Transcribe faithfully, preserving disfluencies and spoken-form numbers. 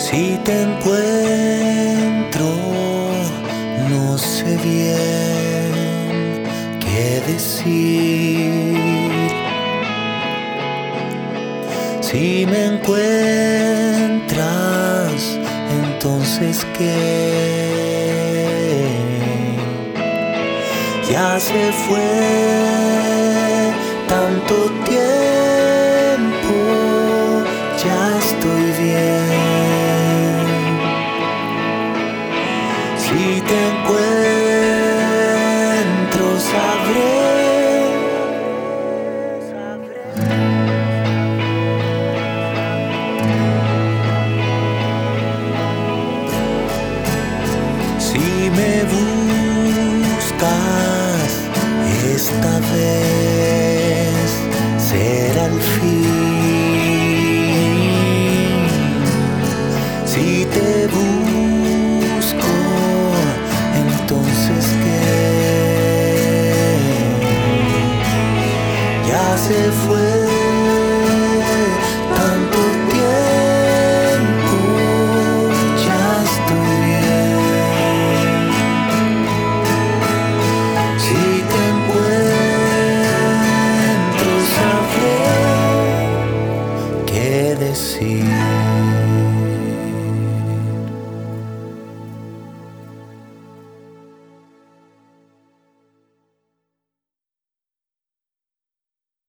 Si te encuentro, no sé bien qué decir. Si me encuentras, entonces ¿qué? Ya se fue tanto tiempo, ya estoy bien. Si te encuentro, sabré. Si me buscas, esta vez será el fin. Si te busco, entonces ¿qué? Ya se fue tanto tiempo, ya estoy bien. Si te encuentro, sabré qué decir.